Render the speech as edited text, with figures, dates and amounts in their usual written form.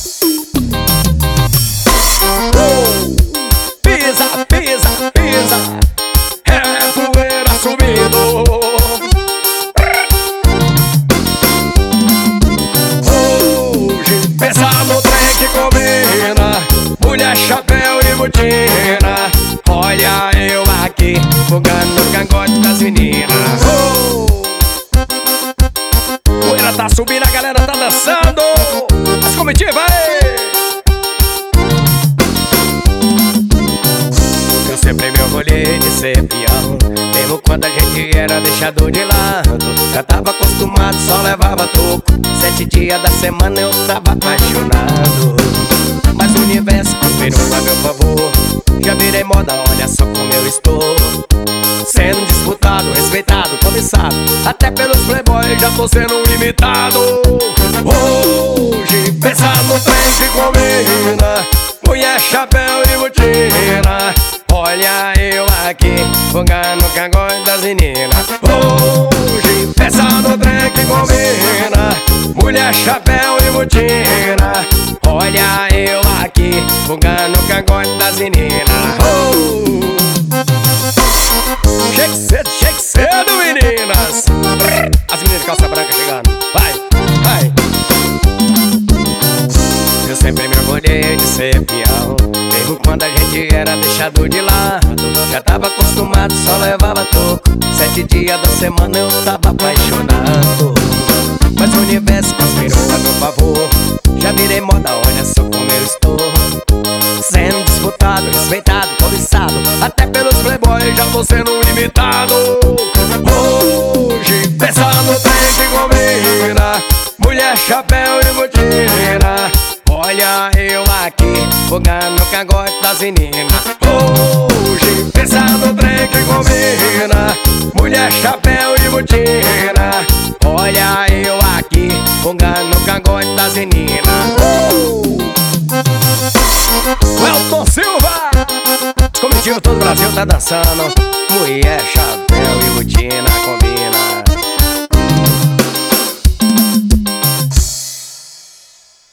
Pisa, pisa, pisa, é poeira subindo. Hoje pensa no trem que combina, mulher, chapéu e botina. Olha eu aqui, fugando no cangote das meninas. Poeira tá subindo, a galera tá dançando. As comitivas, eu sempre me orgulhei de ser peão, mesmo quando a gente era deixado de lado. Já tava acostumado, só levava toco. 7 dias da semana eu tava apaixonado. Mas o universo conspirou a meu favor. Já virei moda, olha só como eu estou. Sendo disputado, respeitado, cobiçado, até pelos playboys já tô sendo imitado. Hoje pensa no trem que combina, mulher, chapéu e botina. Olha eu aqui, fugando no cangote das meninas. Hoje pensa no trem que combina, mulher, chapéu e botina. Olha eu aqui, fugando no cangote das meninas. Chegue cedo, meninas. As meninas de calça branca chegando. Vai, vai. Eu sempre me orgulhei de ser peão, mesmo quando a gente era deixado de lado. Já tava acostumado, só levava toco. 7 dias da semana eu tava apaixonado. Mas o universo conspirou a meu favor. Já virei moda, olha só como eu estou. Sendo disputado, respeitado, cobiçado, até pelos playboys já tô sendo imitado. Hoje pensa no trem que combina, mulher, chapéu e botina. Olha eu aqui, fugando no cangote das meninas. Hoje pensa no trem que combina, mulher, chapéu e botina. Olha eu aqui, fugando no cangote das meninas. Welton Silva, os comitivos todo o Brasil tá dançando. Moída.